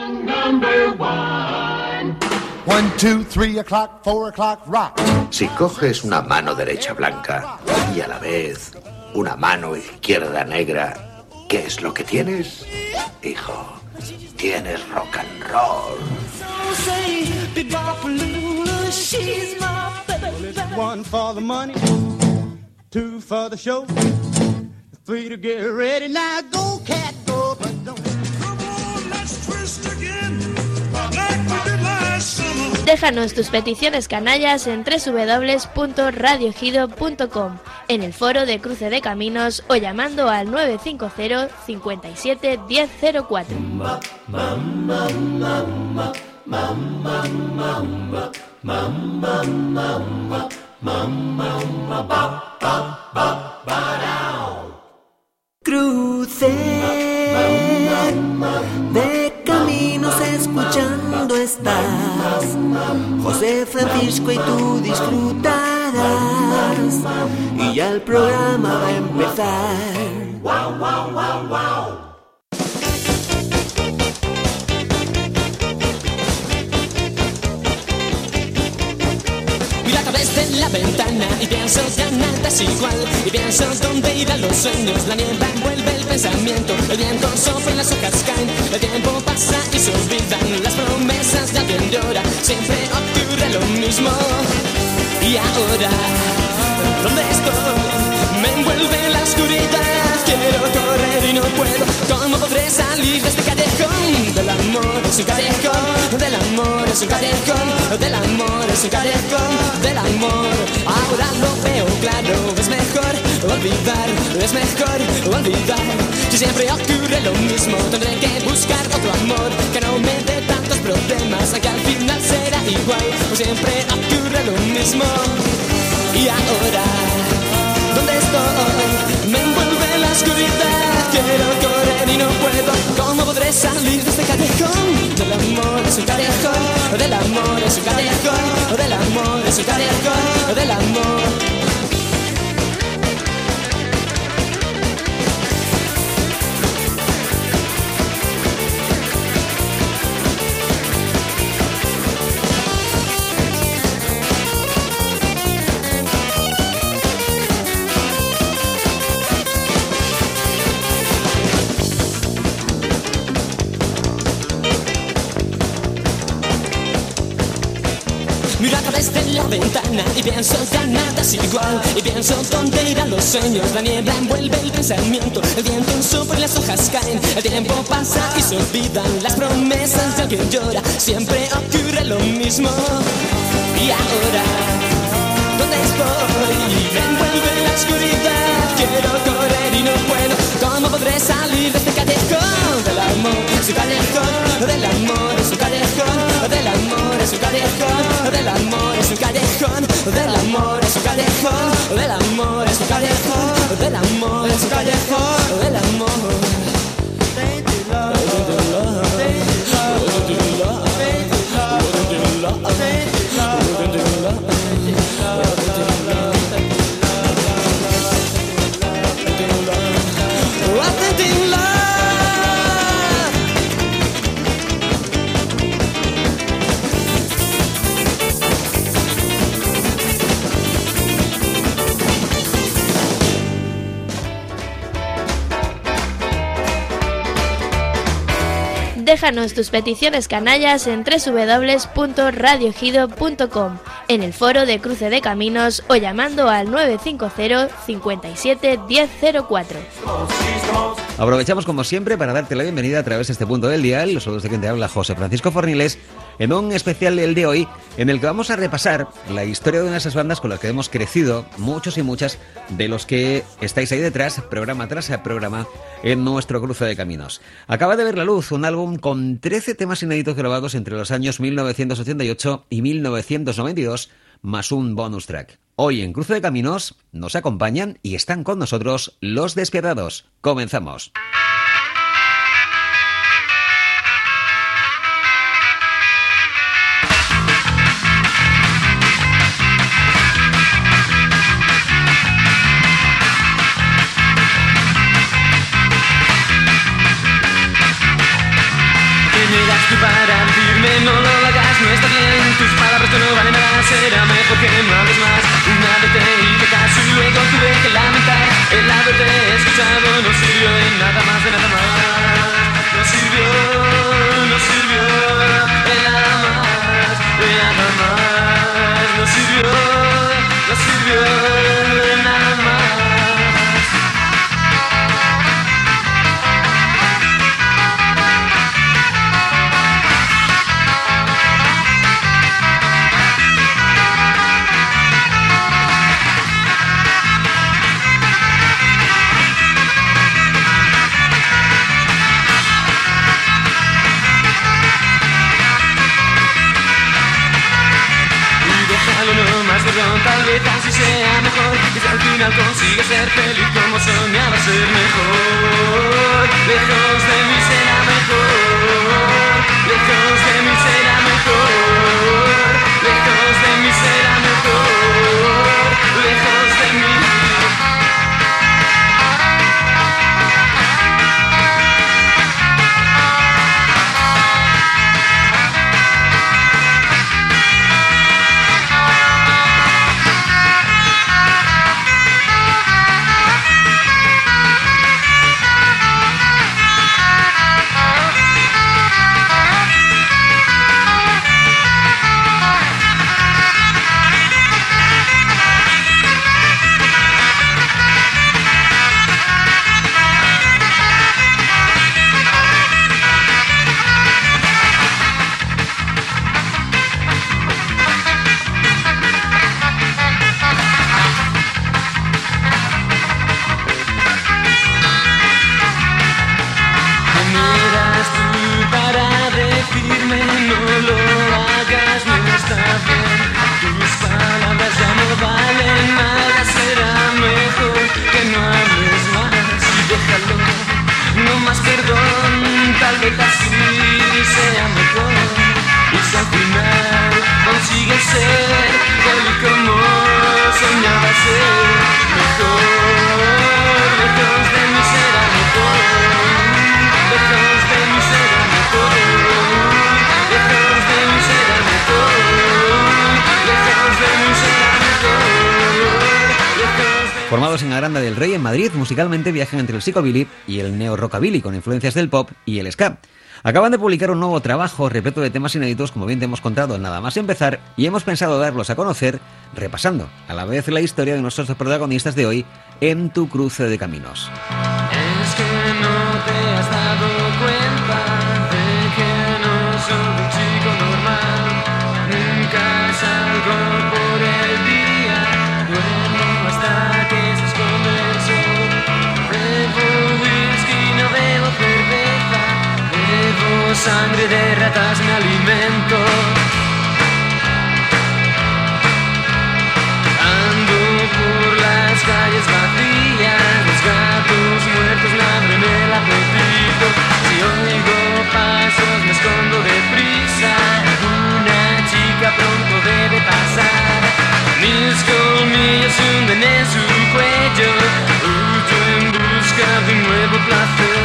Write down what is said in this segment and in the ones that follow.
number one. 1, 2, 3 o'clock, 4 o'clock, rock. Si coges una mano derecha blanca y a la vez una mano izquierda negra, ¿qué es lo que tienes? Hijo, tienes rock and roll. One for the money, two for the show, three to get ready. Now go, cat, go, but don't. Come on, let's twist again, like we did last summer. Déjanos tus peticiones canallas en www.radioejido.com, en el foro de Cruce de Caminos o llamando al 950 57 1004. Cruce de Caminos escuchando estás, José Francisco, y tú disfrutarás, y ya el programa va a empezar. Wow, wow, wow, wow. Desde la ventana y pienso que nada es igual, y pienso dónde irán los sueños. La niebla envuelve el pensamiento, el viento sopla y las hojas caen, el tiempo pasa y se olvidan las promesas de alguien llora. Siempre ocurre lo mismo. Y ahora, ¿dónde estoy? Me envuelve la oscuridad, quiero correr y no puedo. ¿Cómo podré salir de este callejón? Del amor es un callejón, del amor es un callejón, del amor es un callejón, del amor. Ahora lo veo claro, es mejor olvidar, es mejor olvidar. Si siempre ocurre lo mismo, tendré que buscar otro amor que no me dé tantos problemas, que al final será igual, pues siempre ocurre lo mismo. Y ahora, ¿dónde estoy? Me envuelve la oscuridad, quiero correr y no puedo. ¿Cómo podré salir de este callejón? Del amor es un callejón, del amor es un callejón, del amor es un callejón, del amor. Miro a través de la ventana y pienso que nada es igual, y pienso dónde irán los sueños. La niebla envuelve el pensamiento, el viento sopla y las hojas caen, el tiempo pasa y se olvidan las promesas de alguien llora. Siempre ocurre lo mismo. Y ahora, ¿dónde estoy? Me envuelve la oscuridad, quiero correr y no puedo. ¿Cómo podré salir de este callejón? Del amor es un callejón, del amor es un callejón, del amor es un callejón, del amor es un callejón, del amor es un callejón, del amor es un callejón, del amor es un callejón, del amor. Déjanos tus peticiones canallas en www.radioejido.com, en el foro de Cruce de Caminos o llamando al 950 57 1004. Aprovechamos como siempre para darte la bienvenida a través de este punto del dial. Los saludos de quien te habla, José Francisco Forniles, en un especial el de hoy en el que vamos a repasar la historia de una de esas bandas con las que hemos crecido, muchos y muchas de los que estáis ahí detrás, programa tras programa, en nuestro Cruce de Caminos. Acaba de ver la luz un álbum con 13 temas inéditos grabados entre los años 1988 y 1992, más un bonus track. Hoy en Cruce de Caminos nos acompañan y están con nosotros Los Despiadados. Comenzamos. In eras tú para decirme no lo hagas, no está bien, tus palabras no valen nada, será mejor que no hables más. Una vez te hice caso y luego tuve que lamentar el haberte escuchado, no sirvió de nada más, de nada más. No sirvió de nada más, de nada más. No sirvió de nada más. Tal vez así sea mejor, que si al final consigues ser feliz como soñaba ser mejor. Lejos de mí será mejor, lejos de mí será mejor, lejos de mí será mejor, lejos de mí. Formados en Aranda del Rey, en Madrid, musicalmente viajan entre el psicobilly y el neo-rockabilly, con influencias del pop y el ska. Acaban de publicar un nuevo trabajo repleto de temas inéditos, como bien te hemos contado nada más empezar, y hemos pensado darlos a conocer repasando a la vez la historia de nuestros protagonistas de hoy en Tu Cruce de Caminos. Es que no te has dado cuenta de que no soy un chico normal. Nunca salgo por el día, duermo hasta que se esconde el sol. Bebo whisky, no bebo cerveza, bebo sangre de ratas, me alimento. Ando por las calles vacías, los gatos muertos ladran el apetito. Si oigo pasos me escondo deprisa, una chica pronto debe pasar. Mis colmillos hunden en su cuello, huyo en busca de un nuevo placer.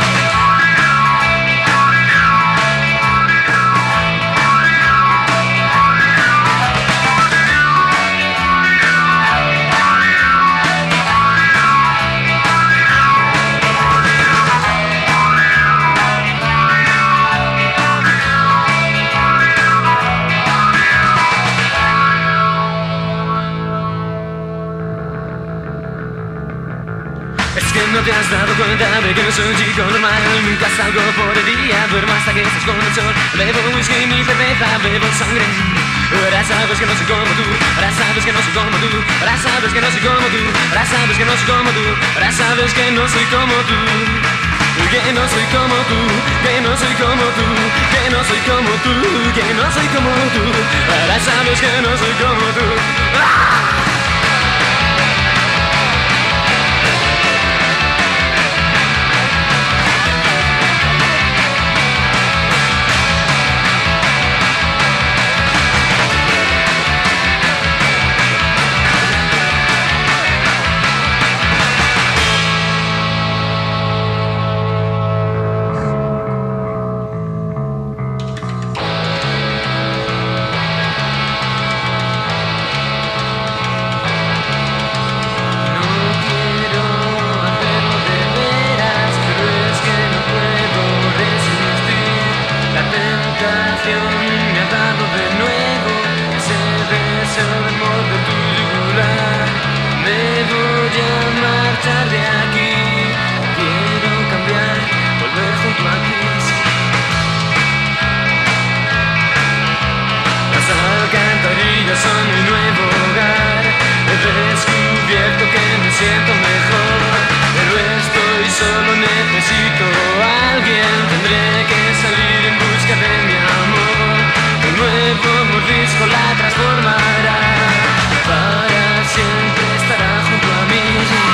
No te has dado cuenta de que no soy un chico normal. Nunca salgo por el día, duermo hasta que se esconde el sol. Bebo whisky ni cerveza, bebo sangre. Ahora sabes que no soy como tú, ahora sabes que no soy como tú, ahora sabes que no soy como tú, ahora sabes que no soy como tú, ahora sabes que no soy como tú, que no soy como tú, que no soy como tú, que no soy como tú, que no soy como tú, ahora sabes que no soy como tú. ¡Ah! tentación me ha dado de nuevo ese deseo de morder tu yugular. Me voy a marchar de aquí, quiero cambiar, volver junto a ti. Las alcantarillas son mi nuevo hogar. He descubierto que me siento mejor, pero estoy solo, necesito a alguien. Tendré que salir en busca de mi amor. Un nuevo mordisco la transformará, para siempre estará junto a mí.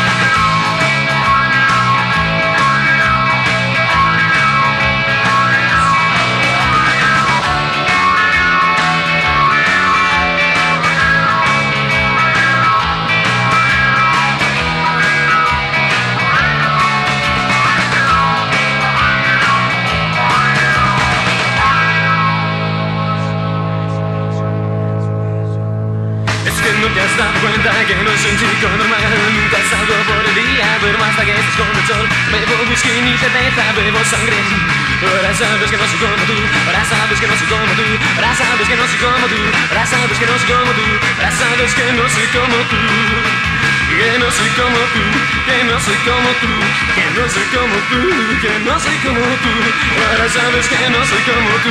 No te has dado cuenta que no soy un chico normal. Nunca salgo por el día, duermo hasta que se esconde el sol. Bebo whisky ni cerveza, bebo sangre. Ahora sabes que no soy como tú, ahora sabes que no soy como tú, ahora sabes que no soy como tú, ahora sabes que no soy como tú, ahora sabes que no soy como tú, que no soy como tú, que no soy como tú, que no soy como tú, que no soy como tú. Ahora sabes que no soy como tú.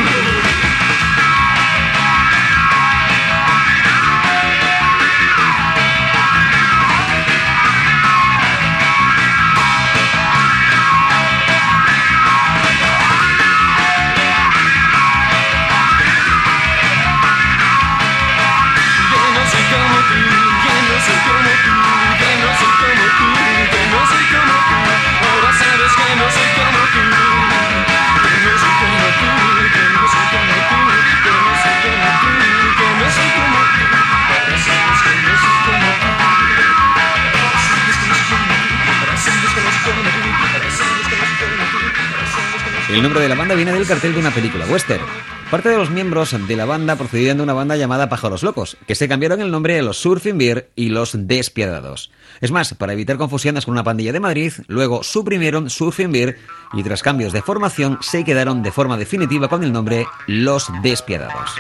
El nombre de la banda viene del cartel de una película western. Parte de los miembros de la banda procedían de una banda llamada Pájaros Locos, que se cambiaron el nombre a los Surfing Beer y los Despiadados. Es más, para evitar confusiones con una pandilla de Madrid, luego suprimieron Surfing Beer y tras cambios de formación se quedaron de forma definitiva con el nombre Los Despiadados.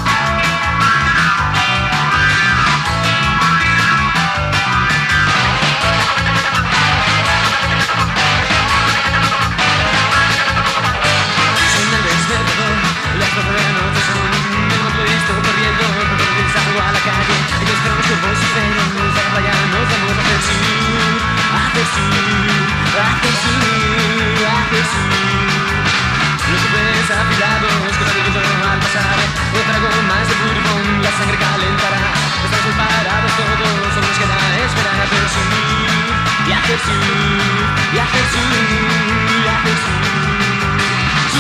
Afilados que salimos al pasar, un trago más de bourbon, la sangre calentará. Estamos preparados todos, solo nos queda esperar a hacer surf, y hacer surf, y hacer surf, y hacer surf.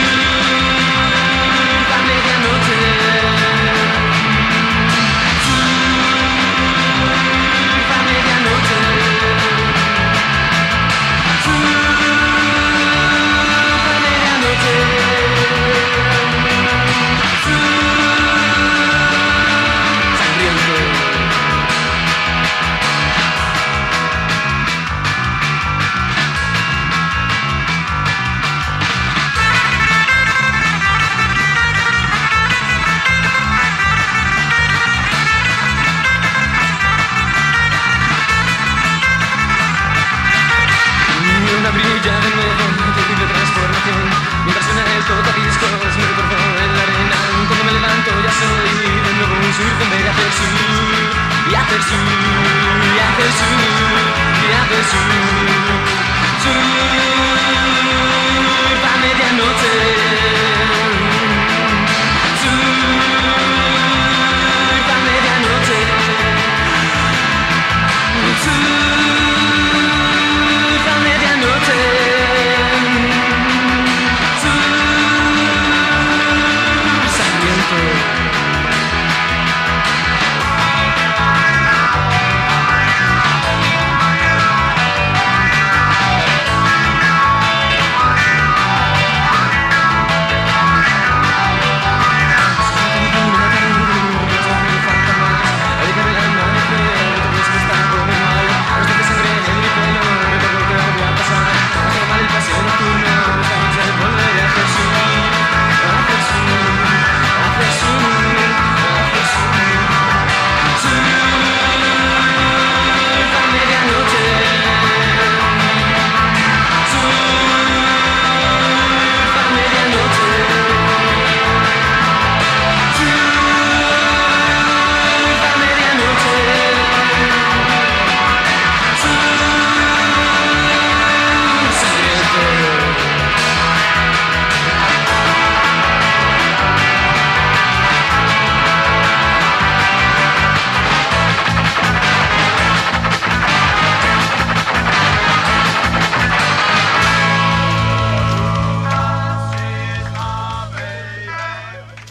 Surf a medianoche, surf a medianoche, surf a medianoche. Brilla de nuevo, terrible transformación. Mientras suena el tocadiscos, me recuerdo en la arena. Cuando me levanto ya soy de nuevo un surf en vez de hacer surf, y hacer surf, y hacer surf, y hacer surf. Surf a medianoche, surf a medianoche, surf.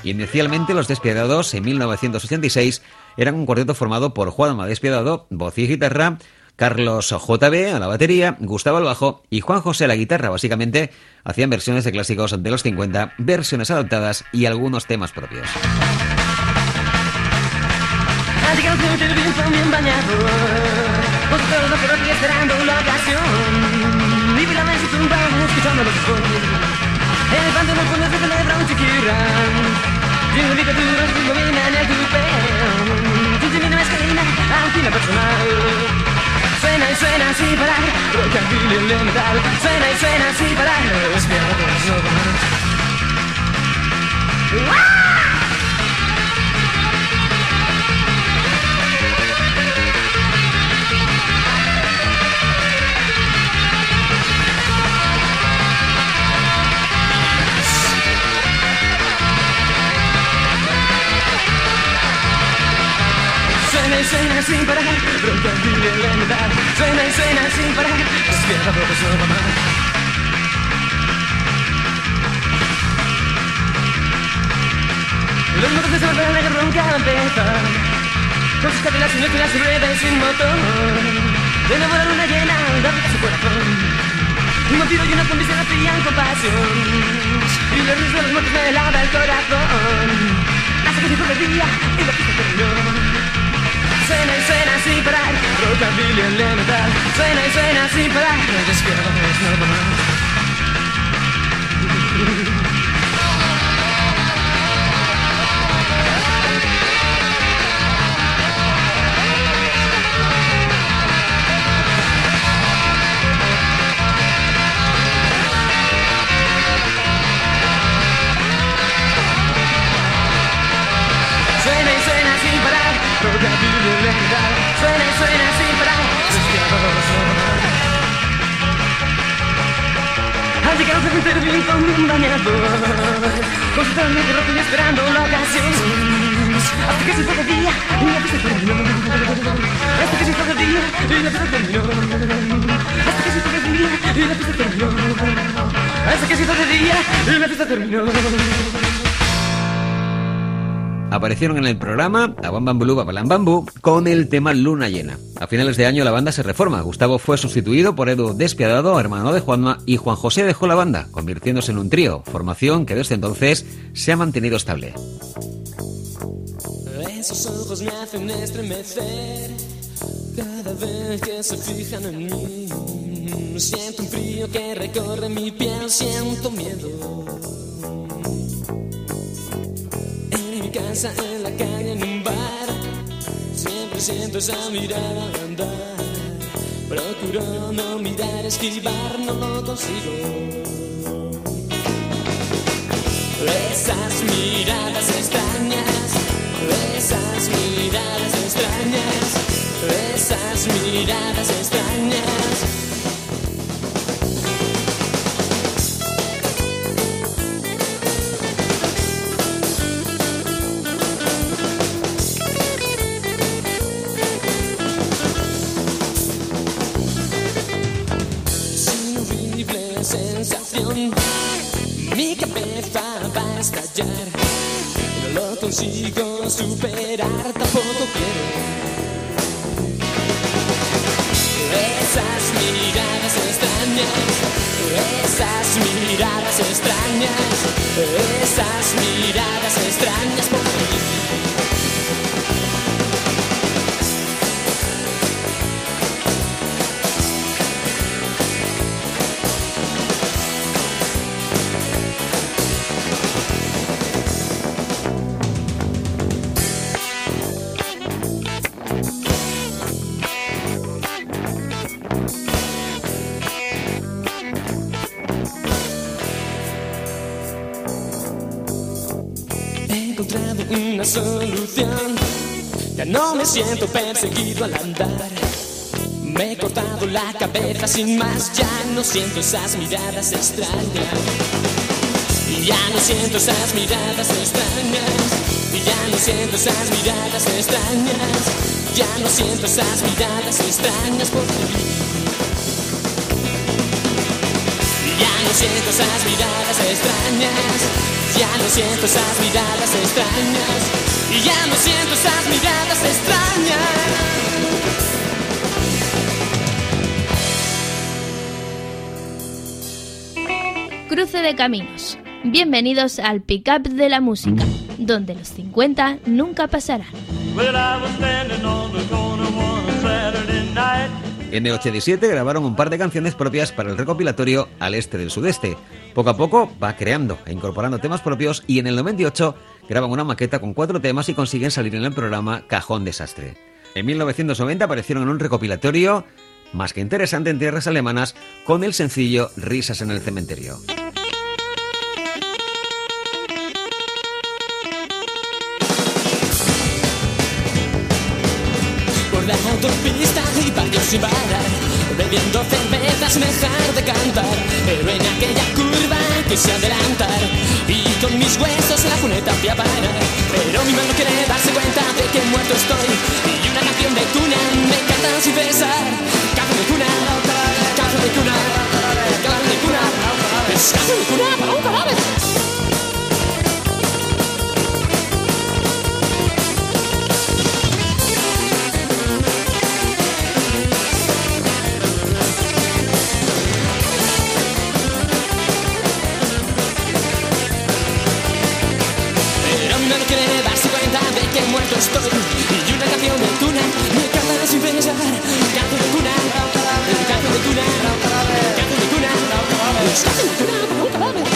Inicialmente Los Despiadados, en 1986, eran un cuarteto formado por Juanma Despiadado, voz y guitarra, Carlos JB a la batería, Gustavo al bajo y Juan José a la guitarra. Básicamente hacían versiones de clásicos de los 50, versiones adaptadas y algunos temas propios. Bien bañado, con todo por aquí esperando la ocasión. Vive la mesa y tumba, escuchando los fones. En el panteón del fondo se celebra un chiquirrán. Y en la literatura se ilumina en el tupeo. Tiene una escalina, antina personal. Suena y suena sin parar, rockabilly elemental. Suena y suena sin parar, Despiadados no más. Suena y suena sin parar, rockabilly elemental. Suena y suena sin parar, Despiadados no más. Los motores se volverán a que ronca a empezar, con sus cadenas y nuestras ruedas sin motor. De nuevo la luna llena, da vida a su corazón. Un vampiro y una zombie se vacían con pasión, y los ríos de los muertos me lava el corazón. Hasta que se fue el día y la fiesta terminó. Suena y suena sin parar, rockabilly elemental. Suena y suena sin parar, Despiadados no más. Suena y suena sin parar, rockabilly elemental. Suena y suena sin parar, Despiadados no más. Al llegar se siente bien con un bañador, con su traje de rojo y esperando la ocasión. Hasta que se fue de día y la fiesta terminó. Hasta que se fue de día y la fiesta terminó. Hasta que se fue de día y la fiesta terminó. Hasta que se fue de día y la fiesta terminó. Aparecieron en el programa A Bam Bam Blue, Babalam Bambú con el tema Luna Llena. A finales de año la banda se reforma. Gustavo fue sustituido por Edu Despiadado, hermano de Juanma, y Juan José dejó la banda, convirtiéndose en un trío, formación que desde entonces se ha mantenido estable. Esos ojos me hacen estremecer cada vez que se fijan en mí. Siento un frío que recorre mi piel, siento miedo. En mi casa, en la calle, en un bar, siempre siento esa mirada andar. Procuro no mirar, esquivar, no lo consigo. Esas miradas extrañas, esas miradas extrañas, esas miradas extrañas. Sin horrible sensación, mi cabeza va a estallar. No lo consigo superar, tampoco quiero. Esas miradas extrañas, esas miradas extrañas, esas miradas extrañas por ti. He encontrado una solución, ya no me siento perseguido al andar. Me he cortado la cabeza sin más, ya no siento esas miradas extrañas. Y ya no siento esas miradas extrañas. Y ya no siento esas miradas extrañas. Ya no siento esas miradas extrañas por ti. Y ya no siento esas miradas extrañas. Ya no no siento esas miradas extrañas. Y ya no siento esas miradas extrañas. Cruce de caminos. Bienvenidos al pick-up de la música, donde los 50 nunca pasarán. En el 87 grabaron un par de canciones propias para el recopilatorio Al Este del Sudeste. Poco a poco va creando e incorporando temas propios y en el 98 graban una maqueta con 4 temas y consiguen salir en el programa Cajón Desastre. En 1990 aparecieron en un recopilatorio más que interesante en tierras alemanas con el sencillo Risas en el Cementerio. La autopista y barrios sin parar, bebiendo cervezas sin dejar de cantar, pero en aquella curva quise adelantar y con mis huesos la cuneta fui a parar, pero mi mano quiere darse cuenta de que muerto estoy y una canción de cuna me encanta sin cesar. Canción de cuna, canción de cuna, canción de cuna, es canción de cuna para un cadáver. Estoy y una canción de cuna me canta sin pensar. Canción de cuna, canción de cuna, canción de cuna, canción de cuna para un cadáver.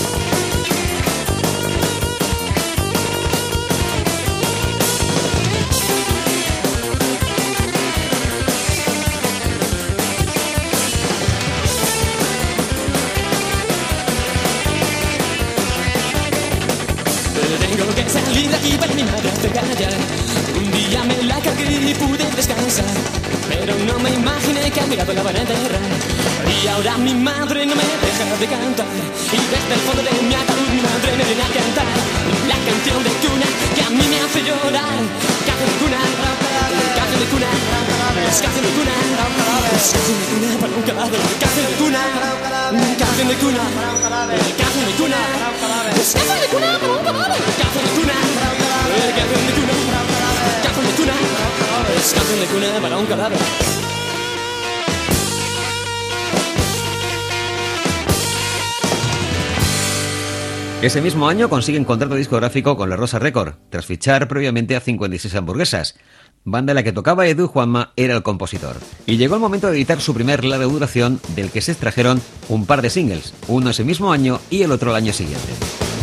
Tengo que salir de aquí para mi madre hace callar. Un día me la cagué y pude descansar, pero no me imaginé que al mirado la van a enterrar. Y ahora mi madre no me deja de cantar, y desde el fondo de mi ataúd mi madre me viene a cantar la canción de cuna que a mí me hace llorar. Canción de cuna, canción de cuna, es canción de cuna, es canción de cuna para un cadáver. Canción de cuna, canción de cuna, canción de cuna, es canción de cuna para un cadáver. Canción de cuna, canción de cuna, canción de cuna, es canción de cuna para un cadáver. Ese mismo año consiguen contrato discográfico con La Rosa Record, tras fichar previamente a 56 Hamburguesas. Banda en la que tocaba Edu Juanma era el compositor. Y llegó el momento de editar su primer larga duración, del que se extrajeron un par de singles, uno ese mismo año y el otro el año siguiente.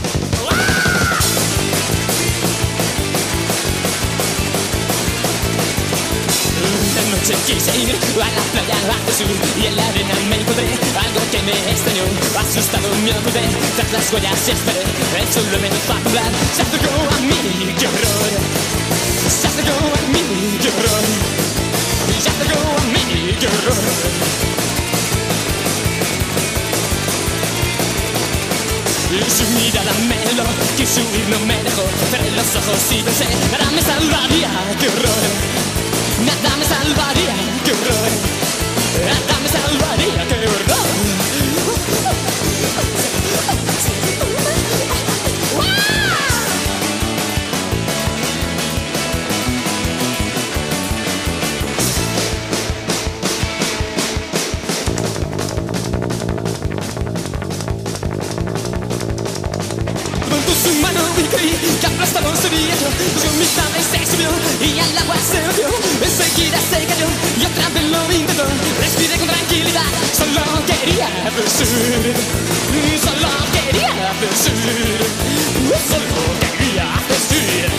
Quise ir a la playa hacia sur y en la arena me encontré algo que me extrañó. Asustado me oculté tras las huellas y esperé. El sol me dejó hablar, se acercó a mí, qué horror. Se acercó a mí, qué horror. Se acercó a mí, qué horror. Su mirada me lo quiso huir, no me dejó. Cerré los ojos y pensé, nada me salvaría, qué horror. Nada me salvaría, qué horror. Nada me salvaría, qué horror. Su mano y creí que aplastaba un cerillo. Su mitad se subió y al agua se hundió. Enseguida se cayó y otra vez lo intentó. Respiré con tranquilidad, solo quería decir, solo quería decir, solo quería decir.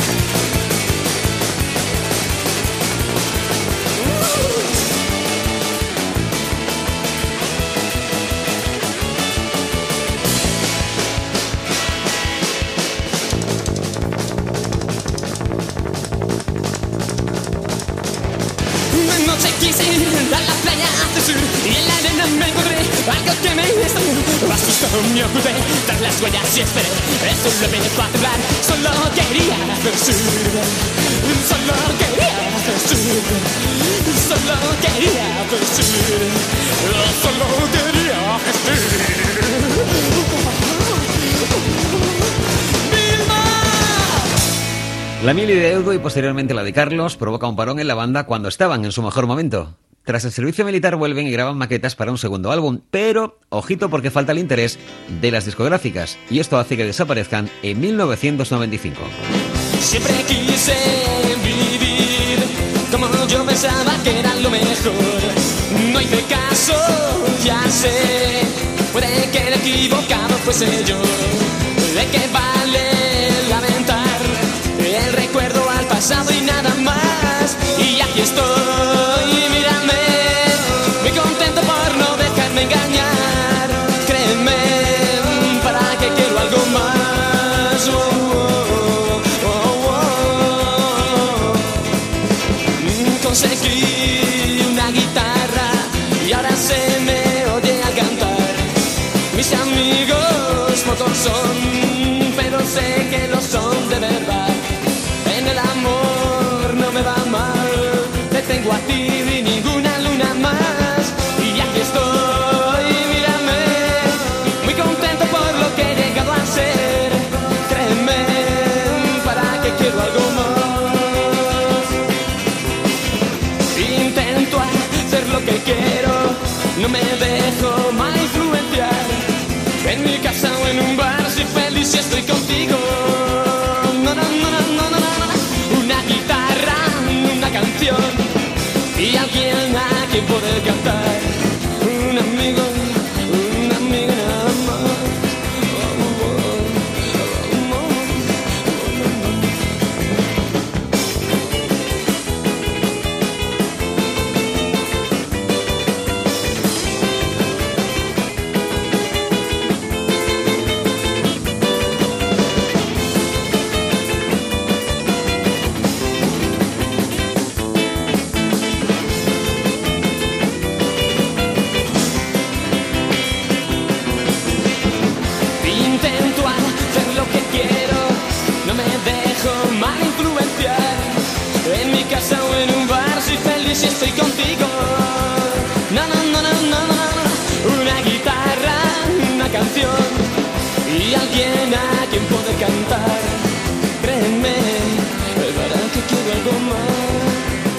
Quise ir a la playa hacia sur y en la arena me encontré algo que me extrañó. Asustado me oculté tras las huellas y esperé. Eso lo vine para hablar, solo quería decir, solo quería decir, solo quería decir, solo quería decir. La mili de Eudo y posteriormente la de Carlos provoca un parón en la banda cuando estaban en su mejor momento. Tras el servicio militar vuelven y graban maquetas para un segundo álbum, pero ojito porque falta el interés de las discográficas y esto hace que desaparezcan en 1995. Siempre quise vivir como yo pensaba que era lo mejor. No hice caso, ya sé, puede que el equivocado fuese yo. ¿De qué vale lamentar el recuerdo al pasado y nada más? Y aquí estoy, mírame, muy contento por no dejarme engañar. Créeme, para que quiero algo más. Conseguí una guitarra y ahora se me oye al cantar. Mis amigos pocos son, pero sé que lo son de verdad. En el amor no me va mal, te tengo a ti y ninguna luna más. Y aquí estoy, mírame, muy contento por lo que he llegado a ser. Créeme, para que quiero algo más. Intento hacer lo que quiero, no me dejo mal influenciar. En mi casa o en un bar soy feliz si estoy contigo. No, no, no, no, no, no, no. Una guitarra, una canción y alguien a quien poder cantar. Un amigo nada más. Mal influenciar. En mi casa o en un bar soy feliz si estoy contigo. No, no, no, no, no, no. Una guitarra, una canción y alguien a quien poder cantar. Créeme, para que quiero algo más.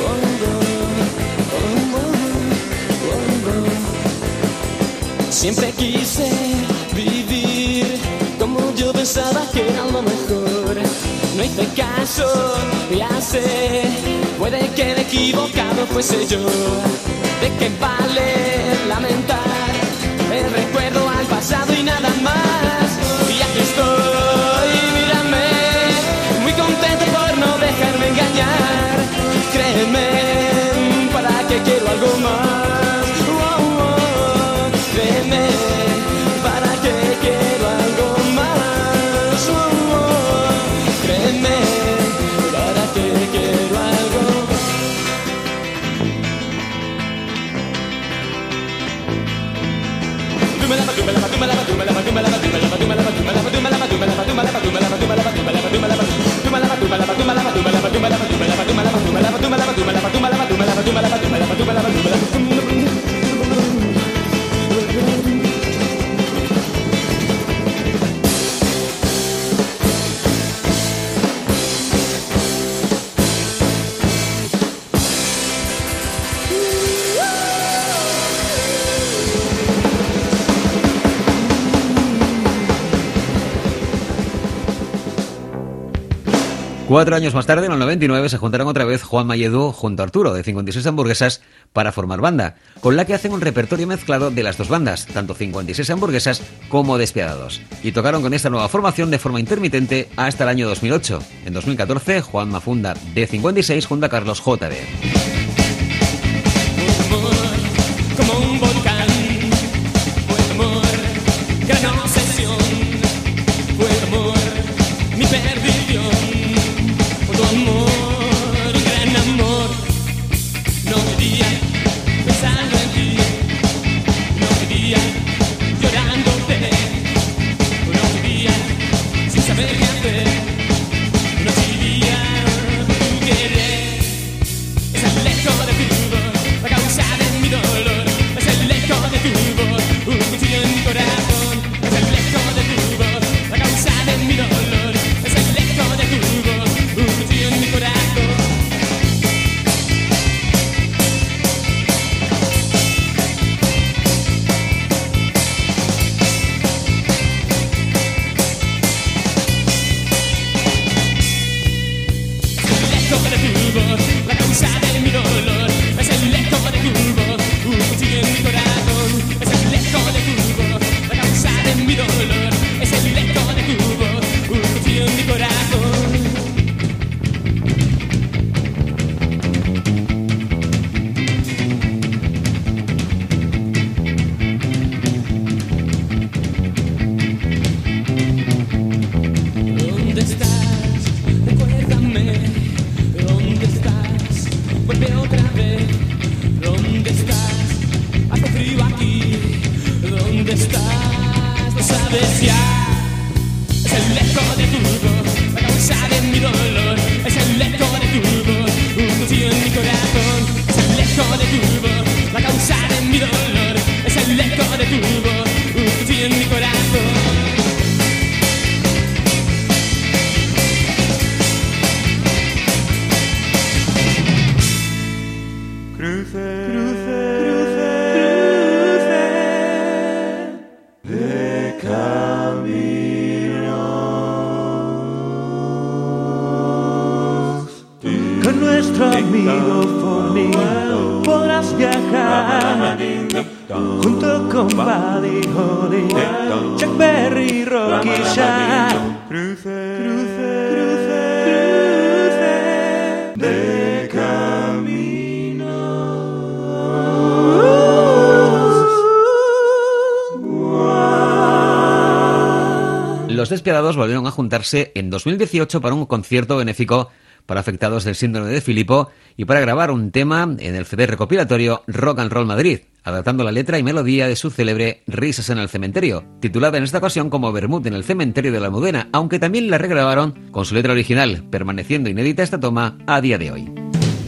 Siempre quise vivir como yo pensaba que era lo mejor. No hice caso, ya sé, puede que el equivocado fuese yo. ¿De qué vale lamentar el recuerdo al pasado y nada más? Y aquí estoy, mírame, muy contento por no dejarme engañar. Créeme, para que quiero algo más. Créeme, para que quiero algo más. Créeme, para que quiero algo. Cuatro años más tarde, en el 99, se juntaron otra vez Juanma y Edu junto a Arturo, de 56 Hamburguesas, para formar banda, con la que hacen un repertorio mezclado de las dos bandas, tanto 56 Hamburguesas como Despiadados. Y tocaron con esta nueva formación de forma intermitente hasta el año 2008. En 2014, Juanma funda D56 junto a Carlos JD. Como un volcán, fue amor, gran obsesión, fue amor, mi perdición. Tu amor, gran amor, no vivía pensando en ti, no vivía llorándote, no vivía sin saber qué hacer, no vivía tu querer, esa nuestro amigo Forni podrás viajar junto con Buddy Holly, Chuck Berry, Rocky Shah. Cruce, cruce, cruce de caminos. Los Despiadados volvieron a juntarse en 2018 para un concierto benéfico para afectados del síndrome de Filipo y para grabar un tema en el CD recopilatorio Rock and Roll Madrid, adaptando la letra y melodía de su célebre Risas en el cementerio, titulada en esta ocasión como Bermud en el cementerio de la Almudena, aunque también la regrabaron con su letra original, permaneciendo inédita esta toma a día de hoy.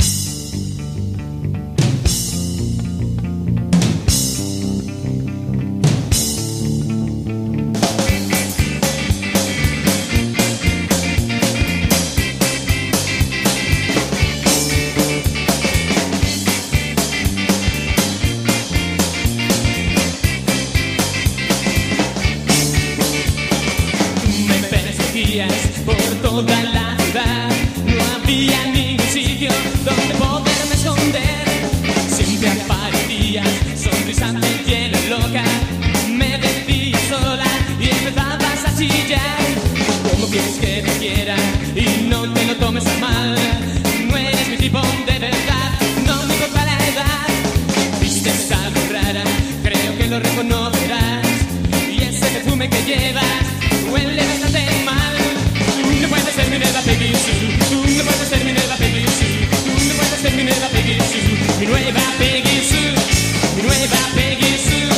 Por toda la ciudad no había ningún sitio donde poderme esconder. Siempre aparecías, sonrisante y llena loca. Me decías sola y empezabas a chillar. ¿Cómo quieres que te quiera y no te lo tomes a mal? No eres mi tipo de verdad, no me importa la edad. Vistes algo rara, creo que lo reconocerás. Y ese perfume que llevas huele bastante mal. Tú no puedes ser mi nueva Peggy Sue. Tú no puedes ser mi nueva Peggy Sue. Tú no puedes ser mi nueva Peggy Sue. Mi nueva Peggy Sue. Mi nueva Peggy Sue.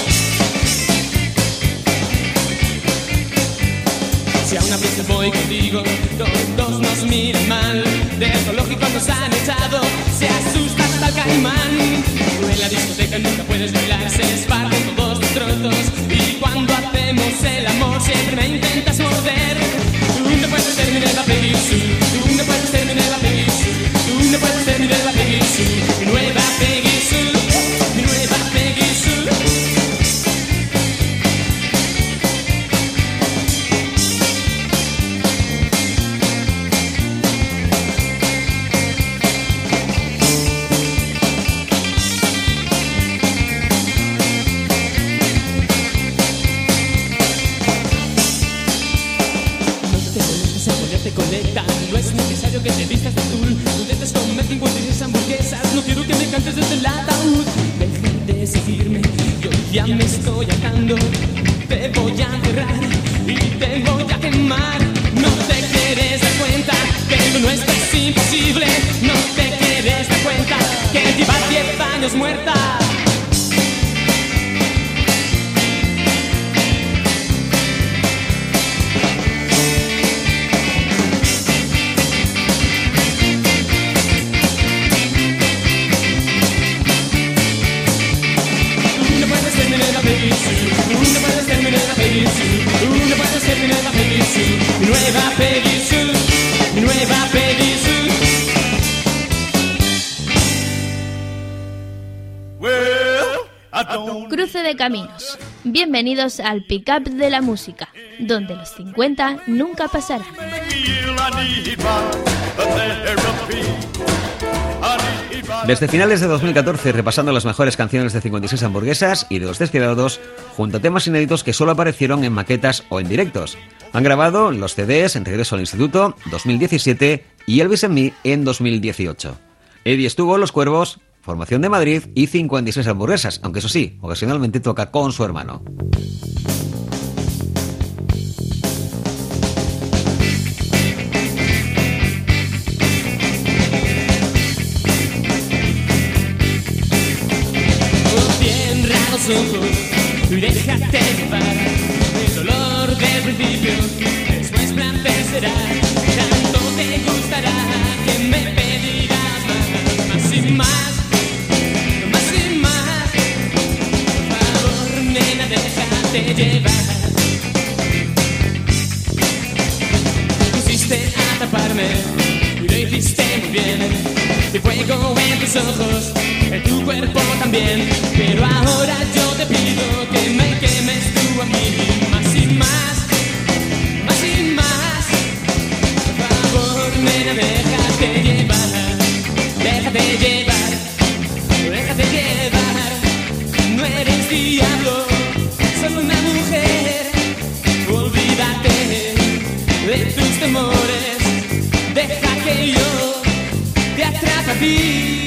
Si a una fiesta voy contigo, todos nos miran mal. Del zoológico nos han echado, se asusta hasta el caimán. Tú en la discoteca nunca puedes bailar, se esparcen todos los trozos. Y cuando hacemos el amor siempre me intentas morder. Tú no puedes ser mi nueva Peggy Sue. Tú no puedes ser mi nueva Peggy Sue. Tú no puedes ser mi nueva Peggy Sue. Mi nueva Peggy Sue. Mi nueva Peggy Sue. No es necesario que te vistas de azul. No debes comer 56 hamburguesas. No quiero que me cantes desde el ataúd. Deja de seguirme, yo ya me estoy atando. Te voy a enterrar y te voy a quemar. No te quieres dar cuenta que lo nuestro es imposible. No te quieres dar cuenta que llevas 10 años muerta. Mi nueva Peggy Sue, mi nueva Peggy Sue. Cruce de caminos. Bienvenidos al pick-up de la música, donde los 50 nunca pasarán. Desde finales de 2014, repasando las mejores canciones de 56 hamburguesas y de Los Despiadados, junto a temas inéditos que solo aparecieron en maquetas o en directos. Han grabado los CDs en Regreso al Instituto, 2017, y Elvis en mí en 2018. Eddie estuvo en Los Cuervos, Formación de Madrid y 56 hamburguesas, aunque eso sí, ocasionalmente toca con su hermano. Y déjate llevar el dolor del principio, después placer será. Tanto te gustará que me pedirás más y más, más y más. Por favor, nena, déjate llevar. Quisiste atraparme y lo hiciste muy bien. De fuego en tus ojos, en tu cuerpo también. Pero ahora yo te pido que me quemes tú a mí. Más y más, más y más. Por favor, nena, déjate llevar. temores, deja que yo te atrape a ti.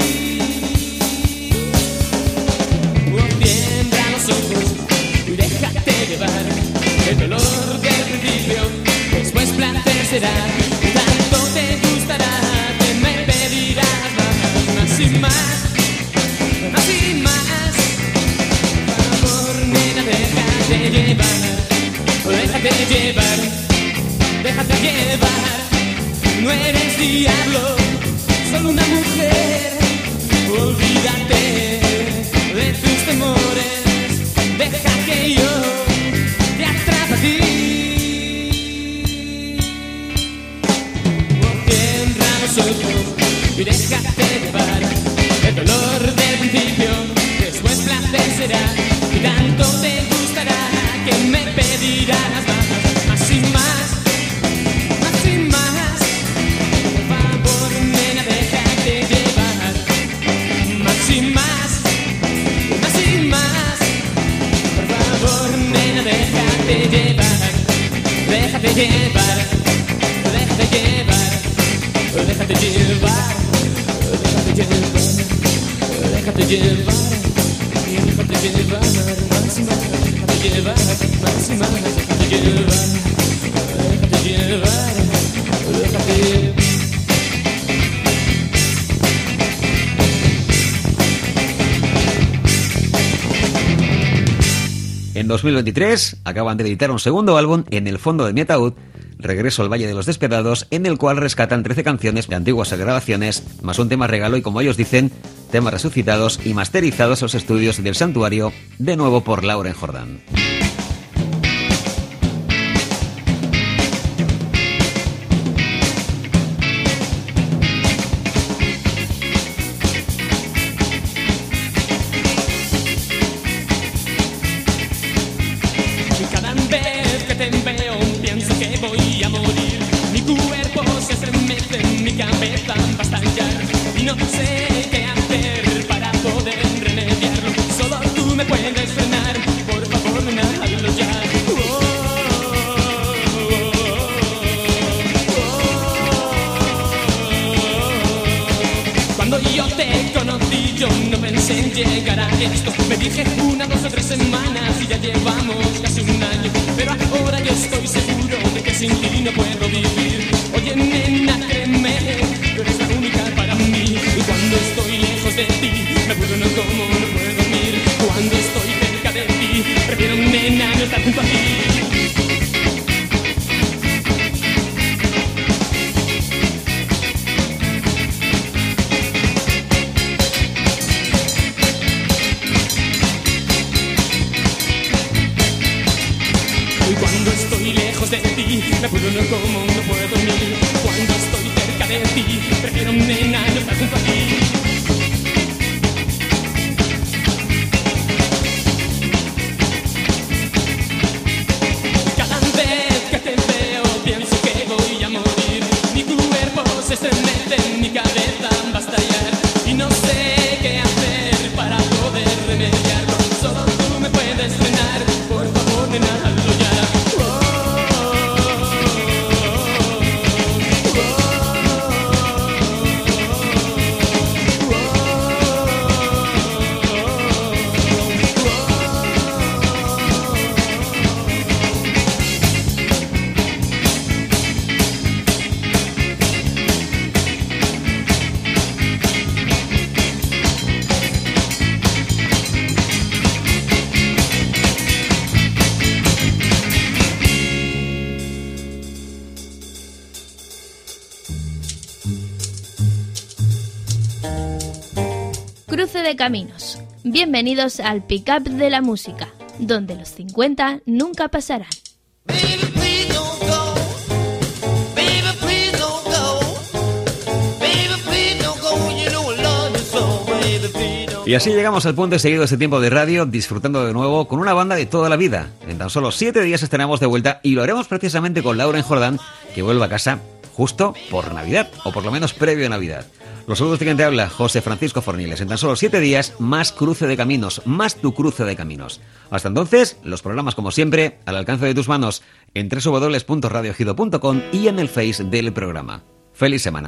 Cierra los ojos y déjate llevar. El dolor del principio, después placer será. Tanto te gustará que me pedirás más y más, más y más. Por favor, nena, déjate llevar, déjate llevar, déjate llevar. No eres diablo, solo una mujer. Olvídate de tus temores, deja que yo te atrape a ti. Cierra los ojos y déjate llevar. El dolor del principio, después placer será. Y tanto te gustará que me pedirás más y más, más y más. Por favor, nena, déjate llevar. Más y más, más y más. Por favor, nena, déjate llevar. Déjate llevar, déjate llevar, déjate llevar, déjate llevar, déjate llevar, déjate llevar, más y más, déjate llevar, más y más, déjate llevar, déjate llevar, déjate. En 2023 acaban de editar un segundo álbum, En el fondo de mi ataúd, Regreso al Valle de los Despiadados, en el cual rescatan 13 canciones de antiguas grabaciones, más un tema regalo y, como ellos dicen, temas resucitados y masterizados en los estudios del Santuario, de nuevo por Lauren Jordan. Me dije 1, 2 o 3 semanas y ya llevamos casi un año. Pero ahora yo estoy seguro de que sin ti no puedo vivir. Oye, nena, créeme, tú eres la única para mí. Y cuando estoy lejos de ti, me aburro, no como, no puedo dormir. Cuando estoy cerca de ti, prefiero, nena, no estar junto a ti. Me apuro, no como, no puedo dormir. Cuando estoy cerca de ti, prefiero, nena, no estar junto a ti. Cada vez que te veo pienso que voy a morir. Mi cuerpo se estremece, mi cabeza va a estallar. Y no sé qué hacer para poder remediarlo. Solo tú me puedes frenar, por favor, nena, hazlo ya. Cruce de caminos. Bienvenidos al pick-up de la música, donde los 50 nunca pasarán. Y así llegamos al punto seguido de este tiempo de radio, disfrutando de nuevo con una banda de toda la vida. En tan solo 7 días estaremos de vuelta y lo haremos precisamente con Lauren Jordan, que vuelve a casa justo por Navidad, o por lo menos previo a Navidad. Los saludos de quien te habla, José Francisco Forniles. En tan solo 7 días, más cruce de caminos, más tu cruce de caminos. Hasta entonces, los programas como siempre, al alcance de tus manos, en www.radioejido.com y en el Face del programa. ¡Feliz semana!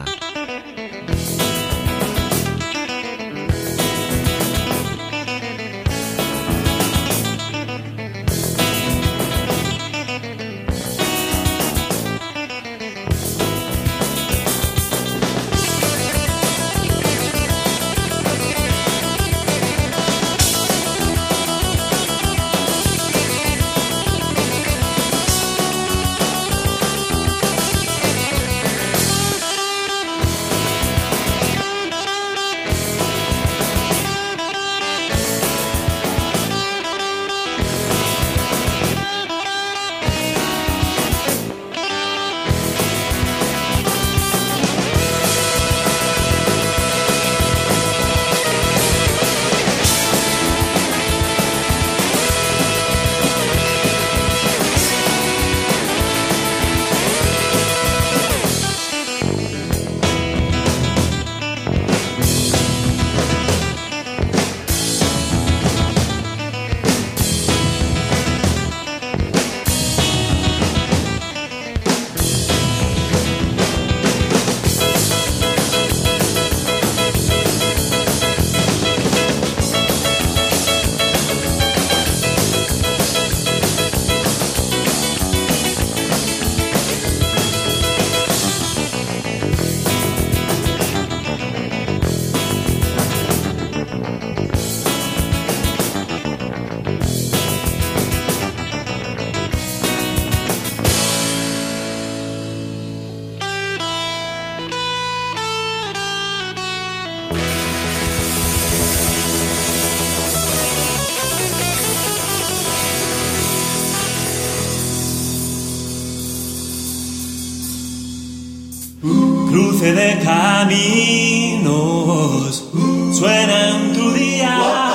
Cruce de caminos, suena en tu día.